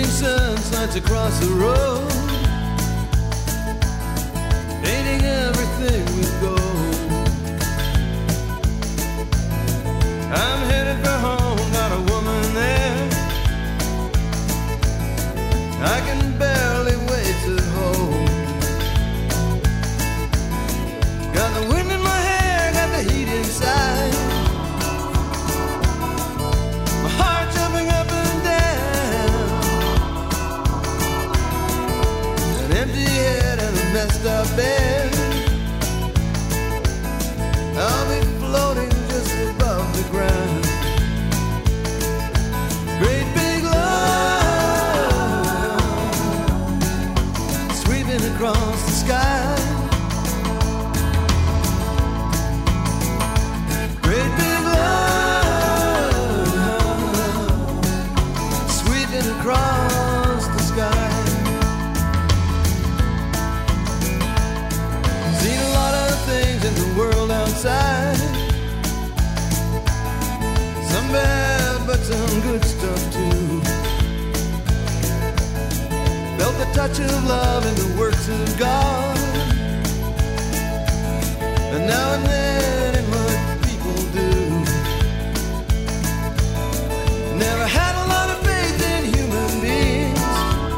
Evening sun slides across the road, painting everything with gold. I'm headed for home, got a woman there. I can barely wait to hold. Got the wind in my hair, got the heat inside. My heart jumping up and down. An empty head and a messed up bed. I'll be floating just above the ground. Great big love sweeping across the sky. Great big love sweeping across the sky. Seen a lot of things in the world outside. Some bad, but some good stuff too. Felt the touch of love in the works of God. And now and then in what people do. Never had a lot of faith in human beings,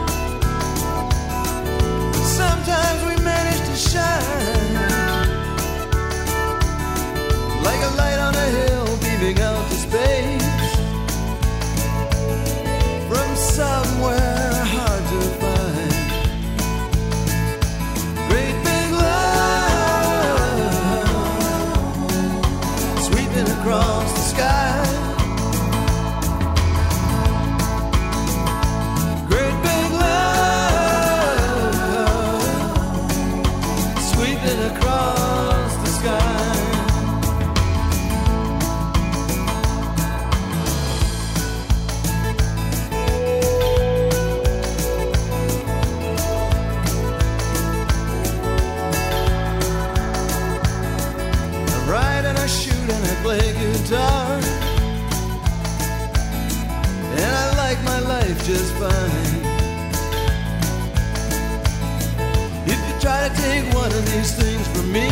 but sometimes we manage to shine like a light on a hill beaming out to space from somewhere hard to find. Great big love sweeping across the sky. Great big love sweeping across the sky. Play guitar, and I like my life just fine. If you try to take one of these things from me,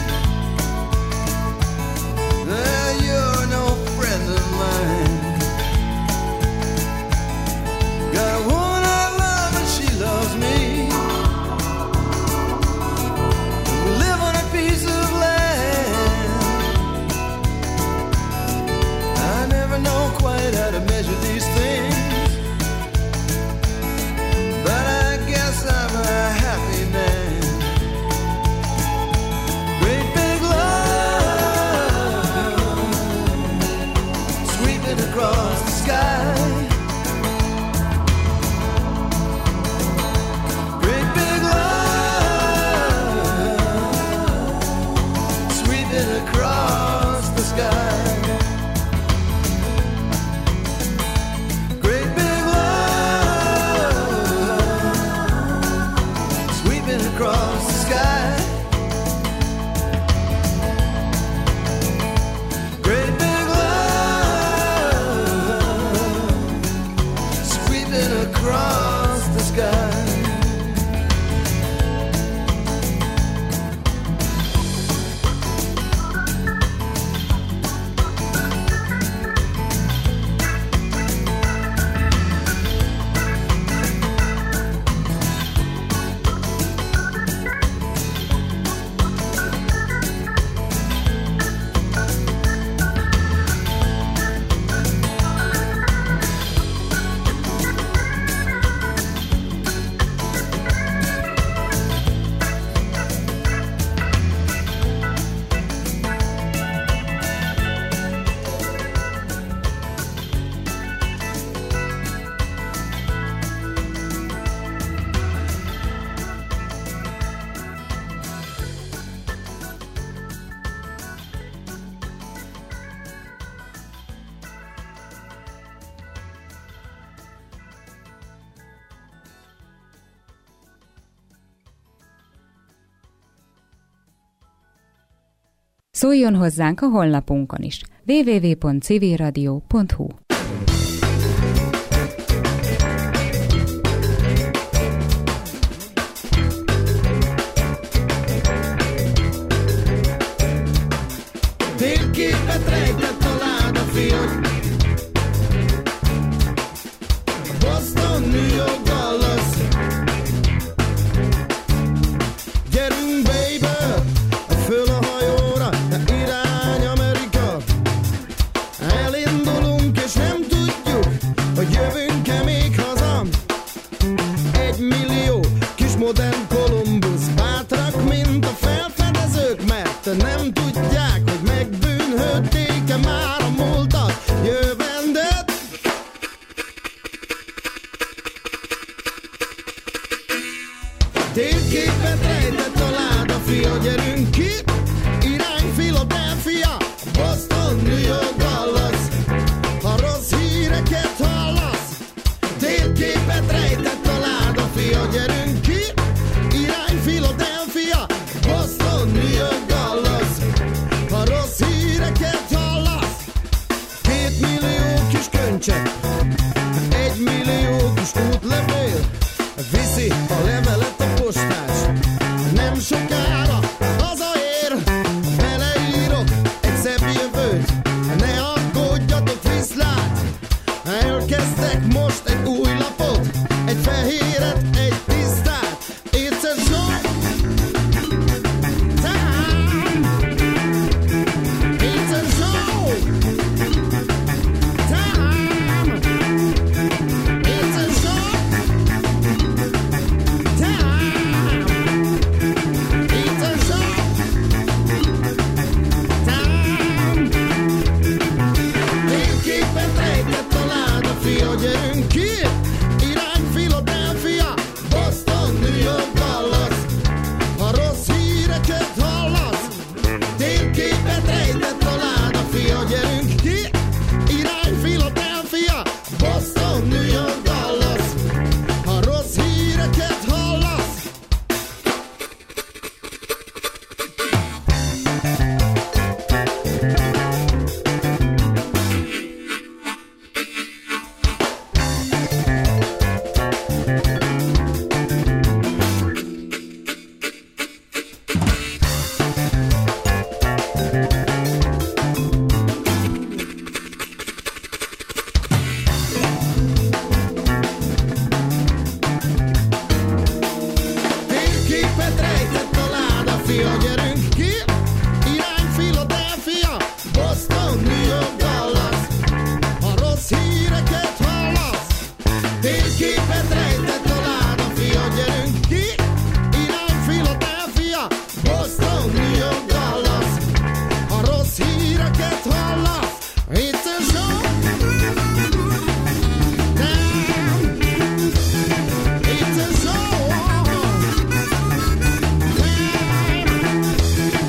you're no friend of mine. Got a woman I love and she loves me. We live on a piece of know quite how to measure these things, but I guess I'm a happy man. Great big love sweeping across the sky. Great big love sweeping across the sky. Across the sky. Great big love sweeping across the sky. Szóljon hozzánk a honlapunkon is. www.civilradio.hu Térképet rejtett a láda fiú. Boston, New York, Dallas. Gyerünk, baby, föl a hajóra, irány Amerika. Elindulunk és nem tudjuk, hogy jövünk-e még haza. 1 millió kis modern Kolumbusz, bátrak, mint a felfedezők, mert nem tudják, hogy megbűnhődték-e már a múltat, jövendőt. Térképet rejtett a láda fia, gyerünk ki, irány Philadelphia, Boston, New York, Dallas. Ha rossz híreket hallasz, térképet rejtett a láda fia, gyerünk ki, irány Philadelphia, Boston, New York, Dallas. Ha rossz híreket hallasz, 2 millió kis köncse, 1 millió kis útlevél, viszi a levelet a postás. Nem sokára hazaér, beleírok egy szebb jövőt. Ne aggódjatok, viszlát, elkezdek most egy új lapot, egy fehéret, egy tisztát. It's a show time. It's a show time. It's a show time. It's a show time. Térképet rejtett a láda fia, gyerünk ki, irány Philadelphia, Boston, New York, Dallas. Ha rossz híreket hallasz, térképet rejtett a láda fia, gyerünk ki, irány Philadelphia, Boston, New York, Dallas. Ha rossz híreket hallasz, térképet rejtett a láda fia, gyerünk ki, irány Philadelphia, Boston, New York, Dallas. Ha rossz híreket hallasz, térképet rejtett a láda fia, gyerünk ki, irány Philadelphia, Boston, New York, Dallas. Ha rossz híreket hallasz, it's a show time. It's a show time.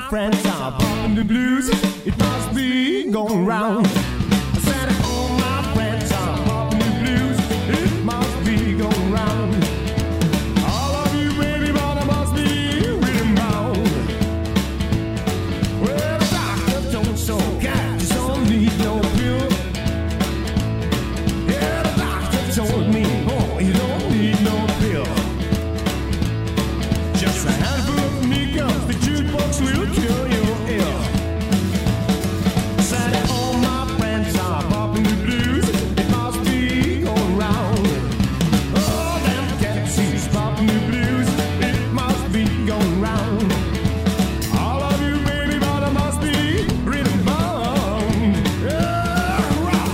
friends are bumping the blues. It must be going round. I said all my friends are bumping the blues. It must be going round. All of you baby mama must be rhythm bound. Well, the doctor told so, God, you don't need no pill. Yeah, the doctor told me, oh, you don't need no pill. Just a handful of Negros, the jukebox will kill your ill. Said all my friends are popping the blues. It must be going round. Oh, them taxis popping the blues. It must be going round. All of you baby mother must be rhythm bound. Yeah, rock.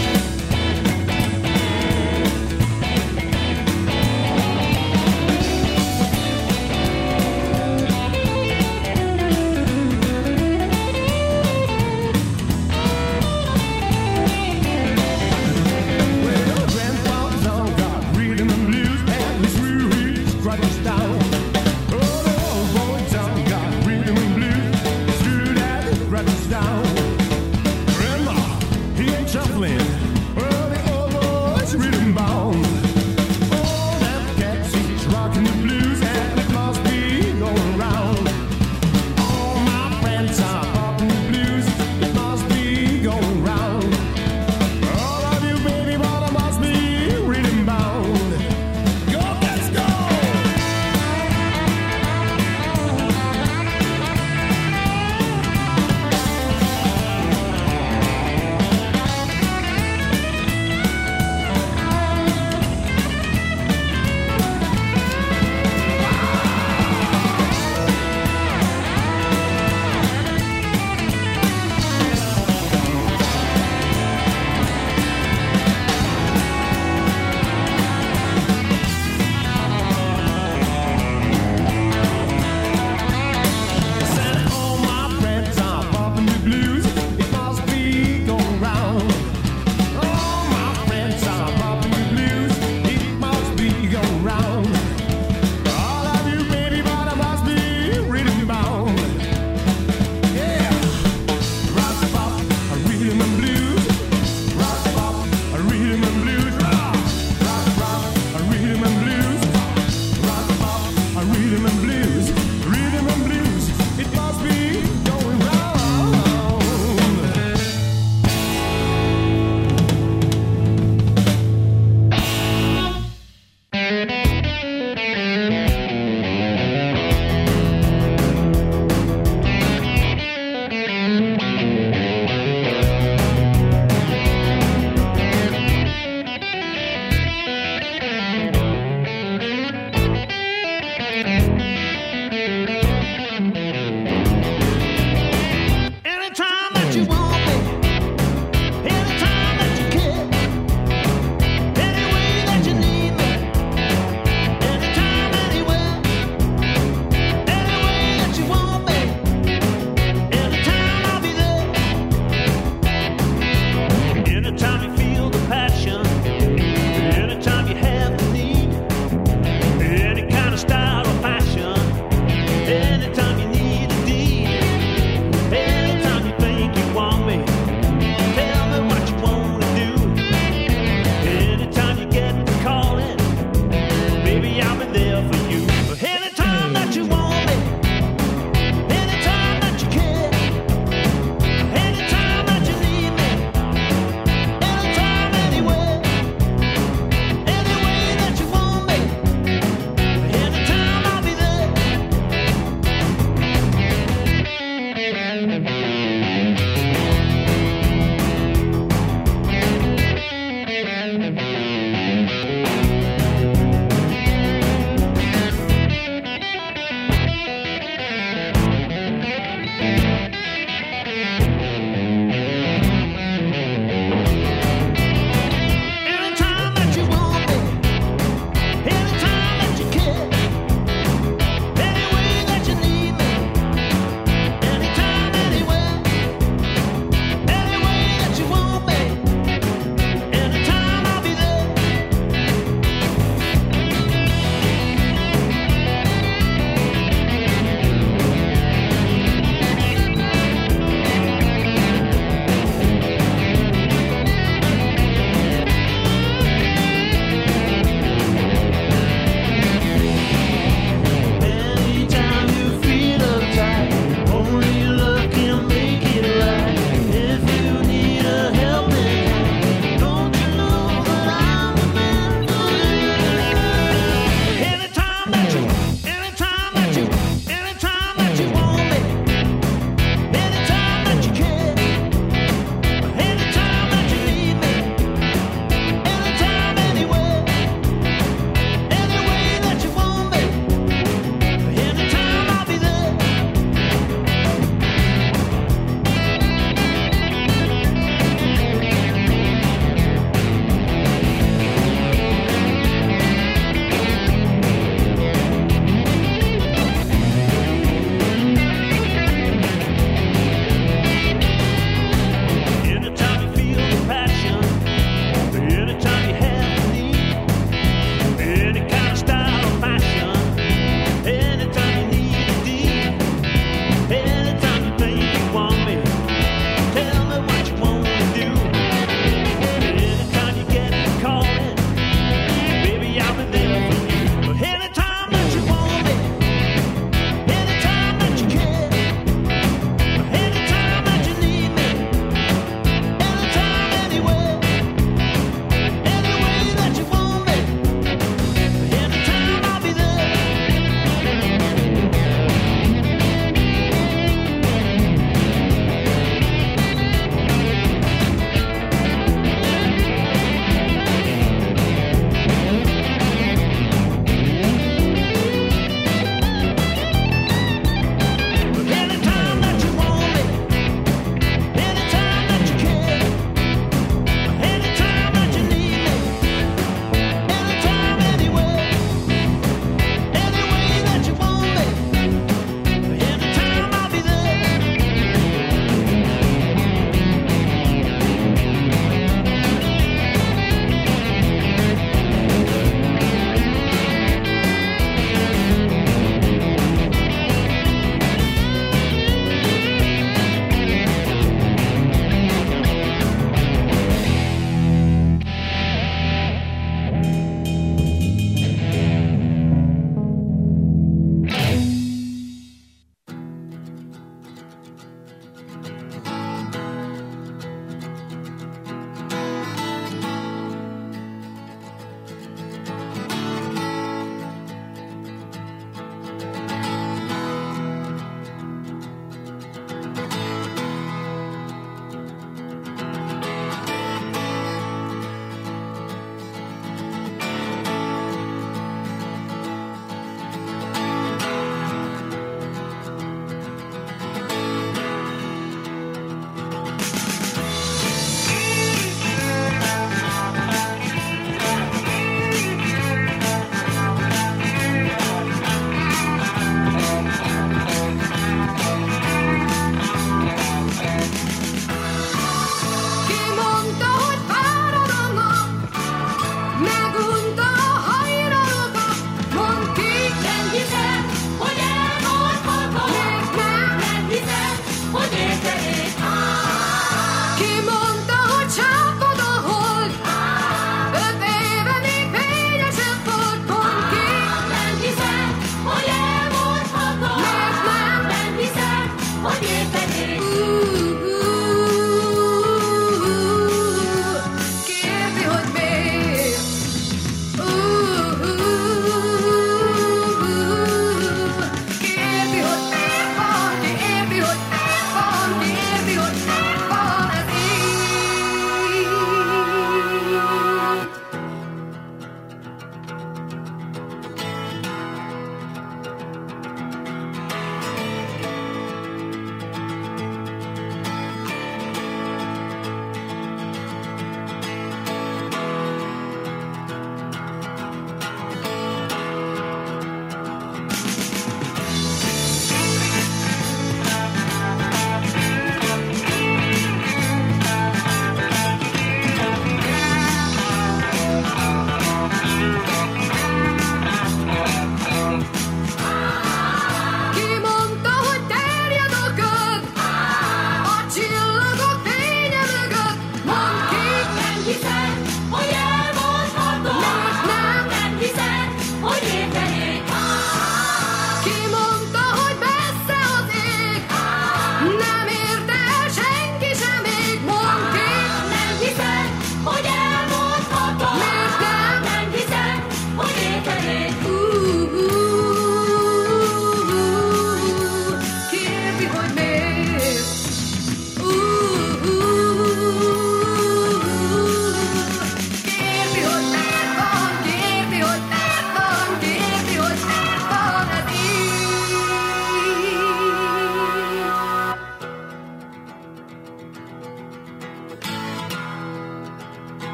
Well, grandpa's on got rhythm and blues, and his roots crutches down. Oh, the old boy's on got rhythm and blues, his root crutches down. Grandma, he ain't shuffling. Well, the old boy's rhythm bound. Oh, that cat's he's rocking the blues, and it must be going round. All my friends are popping the blues. It must be going round. All of you baby mama must be rhythm bound. Go, let's go. Said all my friends are popping the blues. It must be going round. All my friends are popping the blues. It must be going round. All of you baby mama must be rhythm bound. Yeah, rock pop, a rhythm and blues. Rock pop, a rhythm and blues. Rock, rock, a rhythm and blues. Rock pop, a rhythm and blues. Rhythm and blues. It must be going round. Anytime that you want me, anytime that you care, any way that you need me, anytime, anywhere, any way that you want me, anytime I'll be there. Anytime you feel the passion, anytime you have the need, any kind of style or fashion, anytime you need a deed. Anytime you think you want me, tell me what you want to do. Anytime you get the calling, baby, I'll be there for you. Anytime that you want me, anytime that you care, anytime that you need me, anytime, anywhere, any way that you want me, anytime I'll be there. Anytime that you want me, anytime that you care, any way that you need me, anytime, anywhere, any way that you want me, anytime I'll be there.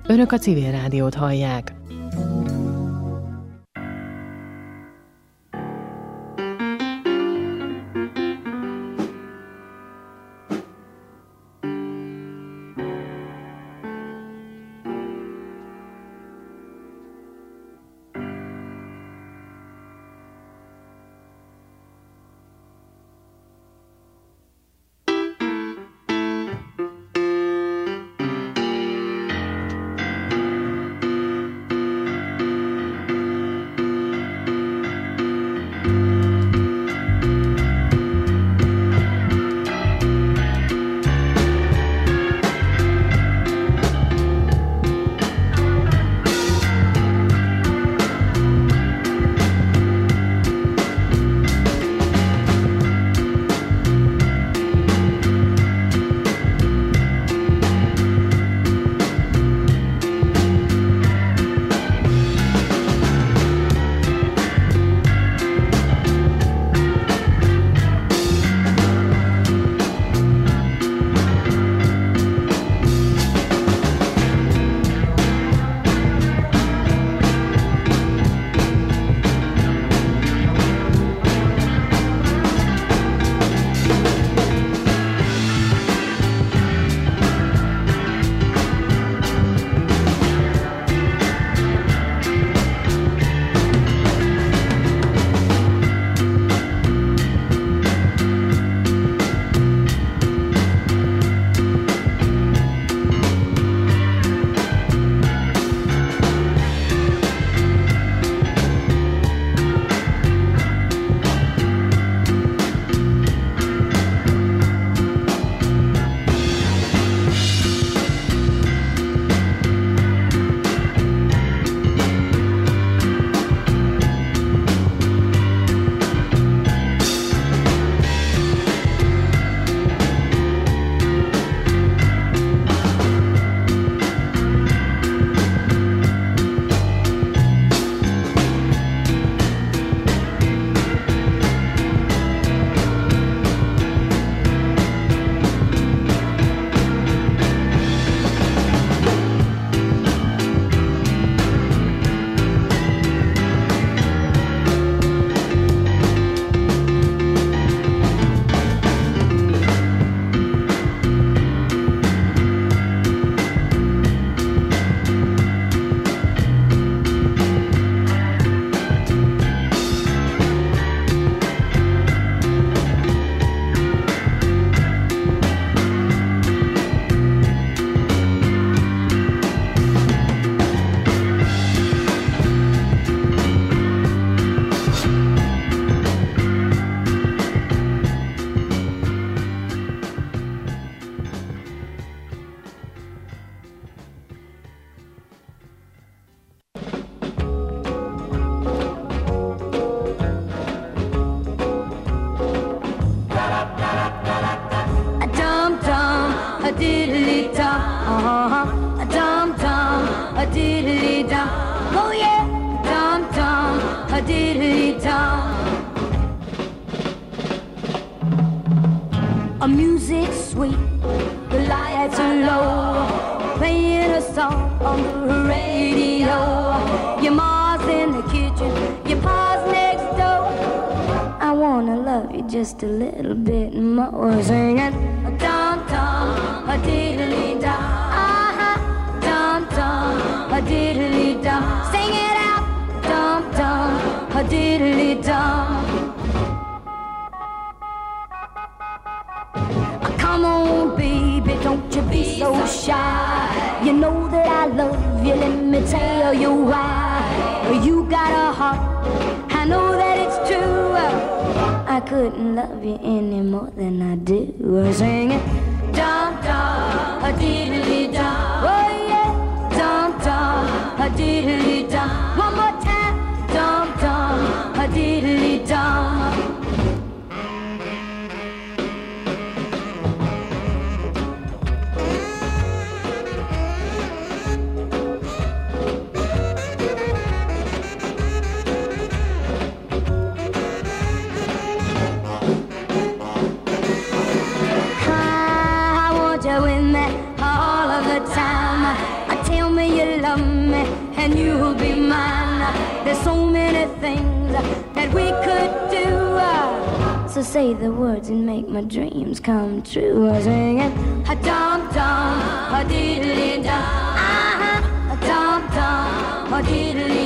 Önök a Civil Rádiót hallják. a dum dum, a diddly dum. Oh yeah, dum dum, a diddly dum. A music sweet, the lights are low, playing a song on the radio. Your ma's in the kitchen, your pa's next door. I wanna love you just a little bit more. Singing a dum dum, a diddly dum, dum dum, a diddly dum. Sing it out, dum dum, a diddly dum. Come on, baby, don't you be so shy. You know that I love you, let me tell you why. You got a heart, I know that it's true. I couldn't love you any more than I do. Sing it, dum dum, a diddly dum. Oh yeah, dum dum, a diddly dum. One more time, dum dum, a diddly dum. Tell me you and you'll be mine. There's so many things that we could do. So say the words and make my dreams come true. Singing a dum dum, a diddly dum, a dum dum, a diddly